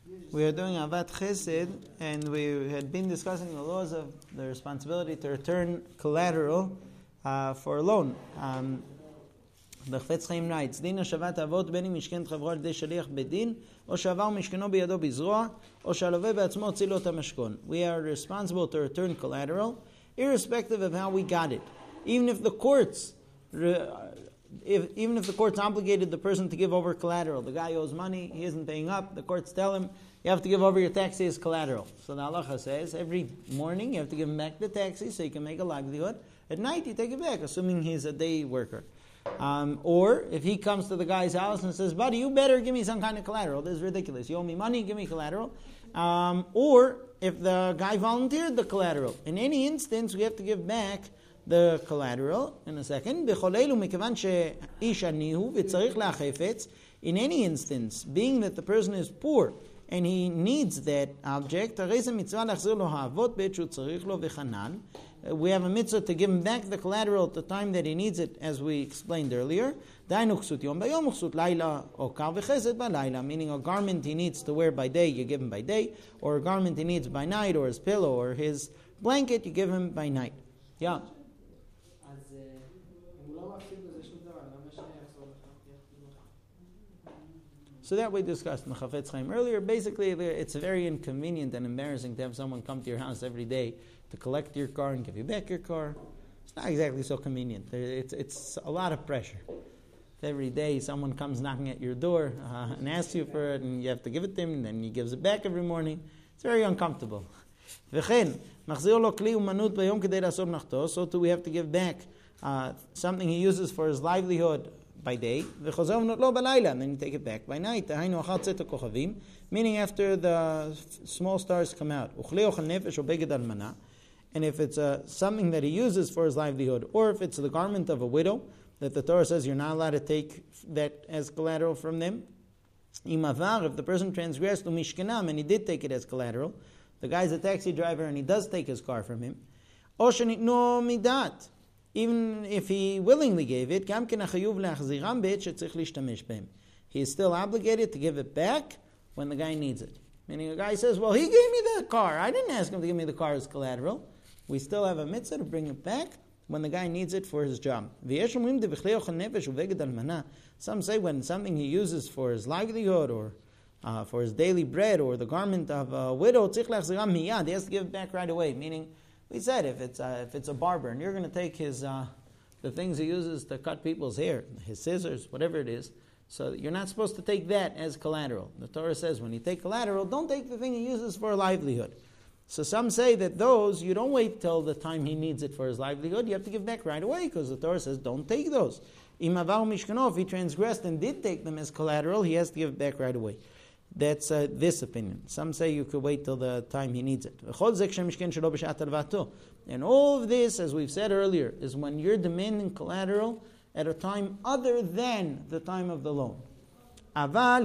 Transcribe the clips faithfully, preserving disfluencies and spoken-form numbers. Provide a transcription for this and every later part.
We are doing Avat Chesed, and we had been discussing the laws of the responsibility to return collateral uh, for a loan. Um, the Chafetz Chaim writes, Dina Shavat Avot Beni Mishken Chavro Al-Yedei Shaliach Bedin, O Shavar Mishkeno Biyado Bizroa, O Shalove Be'atzmo Tzilo Ot HaMashkon. We are responsible to return collateral, irrespective of how we got it. Even if the courts, if, even if the courts obligated the person to give over collateral, the guy owes money, he isn't paying up, the courts tell him, you have to give over your taxi as collateral. So the halacha says, every morning you have to give him back the taxi so you can make a livelihood. At night you take it back, assuming he's a day worker. Um, or if he comes to the guy's house and says, buddy, you better give me some kind of collateral. This is ridiculous. You owe me money, give me collateral. Um, or if the guy volunteered the collateral. In any instance, we have to give back the collateral. In a second, in any instance, being that the person is poor and he needs that object, we have a mitzvah to give him back the collateral at the time that he needs it, as we explained earlier. Meaning a garment he needs to wear by day, you give him by day, or a garment he needs by night, or his pillow, or his blanket, you give him by night. Yeah. So that we discussed in the Chafetz Chaim earlier. Basically, it's very inconvenient and embarrassing to have someone come to your house every day to collect your car and give you back your car. It's not exactly so convenient. It's, it's a lot of pressure. Every day someone comes knocking at your door uh, and asks you for it, and you have to give it to him, and then he gives it back every morning. It's very uncomfortable. So too we have to give back uh, something he uses for his livelihood by day, and then you take it back by night. Meaning after the small stars come out. And if it's uh, something that he uses for his livelihood, or if it's the garment of a widow, that the Torah says you're not allowed to take that as collateral from them. If the person transgressed to mishkenam and he did take it as collateral, the guy's a taxi driver and he does take his car from him. Even if he willingly gave it, he is still obligated to give it back when the guy needs it. Meaning a guy says, well, he gave me the car. I didn't ask him to give me the car as collateral. We still have a mitzvah to bring it back when the guy needs it for his job. Some say when something he uses for his livelihood or uh, for his daily bread or the garment of a widow, he has to give it back right away. Meaning, we said if it's a, if it's a barber and you're going to take his uh, the things he uses to cut people's hair, his scissors, whatever it is, so you're not supposed to take that as collateral. The Torah says when you take collateral, don't take the thing he uses for a livelihood. So some say that those, you don't wait till the time he needs it for his livelihood, you have to give back right away because the Torah says don't take those. If he transgressed and did take them as collateral, he has to give it back right away. That's uh, this opinion. Some say you could wait till the time he needs it. And all of this, as we've said earlier, is when you're demanding collateral at a time other than the time of the loan. But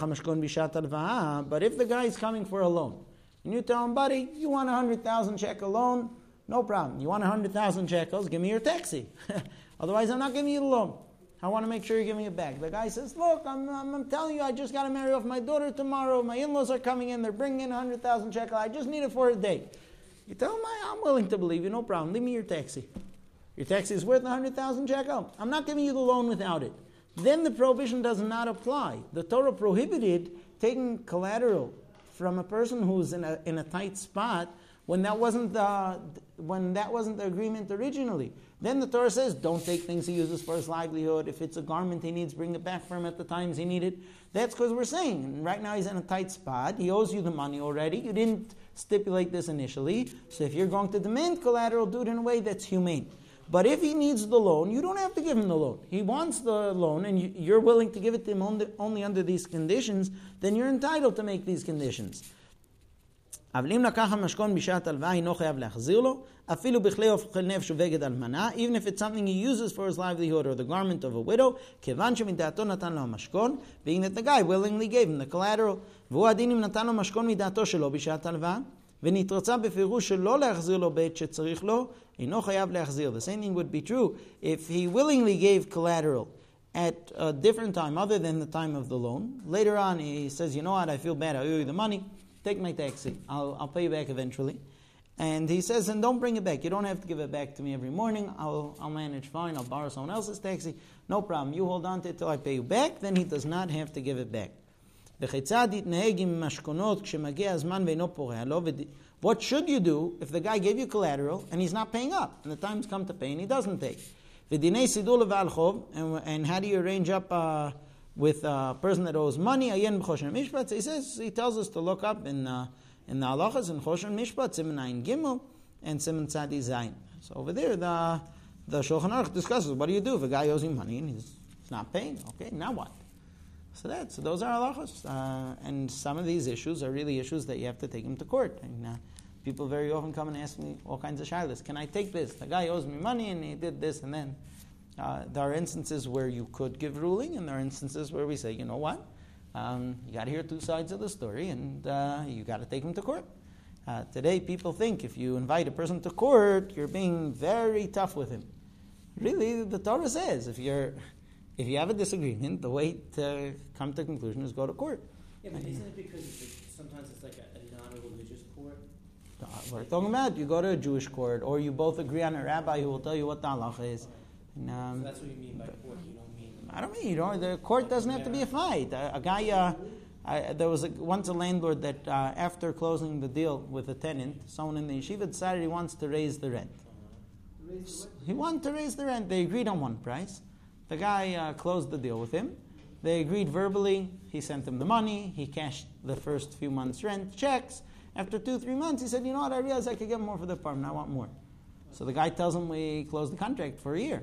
if the guy is coming for a loan, and you tell him, buddy, you want a hundred thousand shekel loan? No problem. You want a hundred thousand shekels? Give me your taxi. Otherwise, I'm not giving you the loan. I want to make sure you're giving it back. The guy says, look, I'm, I'm, I'm telling you, I just got to marry off my daughter tomorrow. My in-laws are coming in. They're bringing in one hundred thousand shekel. I just need it for a day. You tell him, I'm willing to believe you. No problem. Leave me your taxi. Your taxi is worth one hundred thousand shekel. I'm not giving you the loan without it. Then the prohibition does not apply. The Torah prohibited taking collateral from a person who's in a, in a tight spot when that wasn't the, when that wasn't the agreement originally. Then the Torah says, don't take things he uses for his livelihood. If it's a garment he needs, bring it back for him at the times he need it. That's because we're saying, right now he's in a tight spot. He owes you the money already. You didn't stipulate this initially. So if you're going to demand collateral, do it in a way that's humane. But if he needs the loan, you don't have to give him the loan. He wants the loan and you're willing to give it to him only under these conditions, then you're entitled to make these conditions. Even if it's something he uses for his livelihood or the garment of a widow, being that the guy willingly gave him the collateral. The same thing would be true if he willingly gave collateral at a different time other than the time of the loan. Later on, he says, you know what, I feel bad, I owe you the money, take my taxi, I'll, I'll pay you back eventually. And he says, and don't bring it back, you don't have to give it back to me every morning, I'll, I'll manage fine, I'll borrow someone else's taxi, no problem, you hold on to it till I pay you back, then he does not have to give it back. What should you do if the guy gave you collateral and he's not paying up, and the time's come to pay and he doesn't pay? And, and how do you arrange up uh, with a person that owes money? He says, he tells us to look up in uh, in the halachas in Choshen Mishpat, Siman Ayin Gimel and Siman Tzadi Zayin. So over there, the the Shulchan Aruch discusses what do you do if a guy owes you money and he's, he's not paying? Okay, now what? So that so those are halachas, uh, and some of these issues are really issues that you have to take him to court. And uh, people very often come and ask me all kinds of shilas. Can I take this? The guy owes me money and he did this and then. Uh, there are instances where you could give ruling, and there are instances where we say, you know what, um, you got to hear two sides of the story, and uh, you got to take him to court. Uh, today, people think if you invite a person to court, you're being very tough with him. Really, the Torah says if you're if you have a disagreement, the way to come to a conclusion is go to court. Yeah, but isn't it because it's, sometimes it's like a, a non-religious court? Uh, we're talking about you go to a Jewish court, or you both agree on a rabbi who will tell you what the halacha is. And, um, so that's what you mean by court. You don't mean. I don't mean you don't. The court doesn't have to be a fight. A, a guy, uh, I, there was a, once a landlord that uh, after closing the deal with a tenant, someone in the yeshiva decided he wants to raise the rent. Uh-huh. Raise the rent? He wanted to raise the rent. They agreed on one price. The guy uh, closed the deal with him. They agreed verbally. He sent him the money. He cashed the first few months' rent checks. After two, three months, he said, you know what, I realized I could get more for the apartment. I want more. So the guy tells him we closed the contract for a year.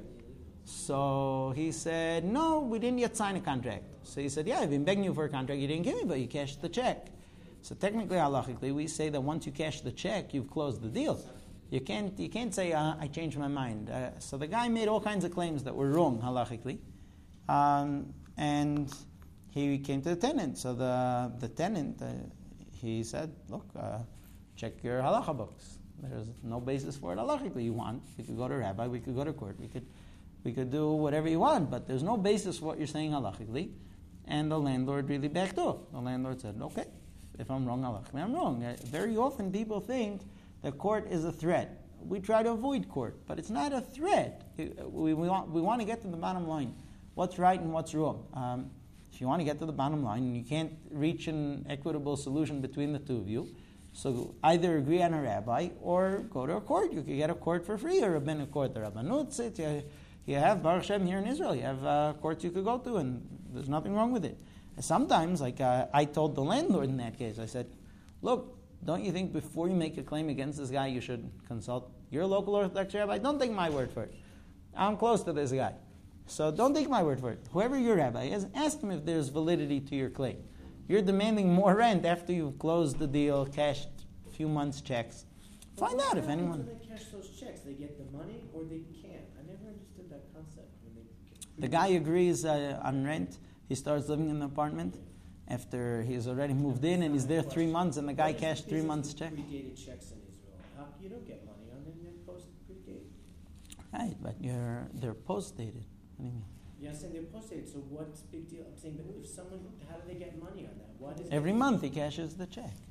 So he said, no, we didn't yet sign a contract. So he said, yeah, I've been begging you for a contract. You didn't give me, but you cashed the check. So technically, halachically, we say that once you cash the check, you've closed the deal. You can't you can't say, uh, I changed my mind. Uh, so the guy made all kinds of claims that were wrong, halachically. Um, and he came to the tenant. So the, the tenant, uh, he said, look, uh, check your halacha books. There's no basis for it halachically. You want, we could go to rabbi, we could go to court, we could we could do whatever you want, but there's no basis for what you're saying halachically. And the landlord really backed off. The landlord said, okay, if I'm wrong, halachically, I'm wrong. Uh, very often people think that court is a threat. We try to avoid court, but it's not a threat. It, we, we, want, we want to get to the bottom line. What's right and what's wrong? Um, if you want to get to the bottom line and you can't reach an equitable solution between the two of you, so either agree on a rabbi or go to a court. You could get a court for free, or a rabbinic court, the Rabbanut. You, you have Baruch Shem here in Israel. You have uh, courts you could go to, and there's nothing wrong with it. And sometimes, like uh, I told the landlord in that case, I said, look, don't you think before you make a claim against this guy, you should consult your local Orthodox rabbi? Don't take my word for it. I'm close to this guy. So don't take my word for it. Whoever your rabbi is, ask him if there's validity to your claim. You're demanding more rent after you've closed the deal, cashed a few months' checks. Find well, out if anyone... When they cash those checks, they get the money or they can't. I never understood that concept. When they the guy agrees uh, on rent. He starts living in the apartment after he's already moved in, and he's there three months, and the guy cashed three months' check. Predated checks in Israel. How, you don't get money on them. They're post predated. Right, but you're they're post-dated. What do you mean? Yeah, I'm saying they're post-dated, so what's the big deal? I'm saying, but if someone, how do they get money on that? What is Every month he cashes the check.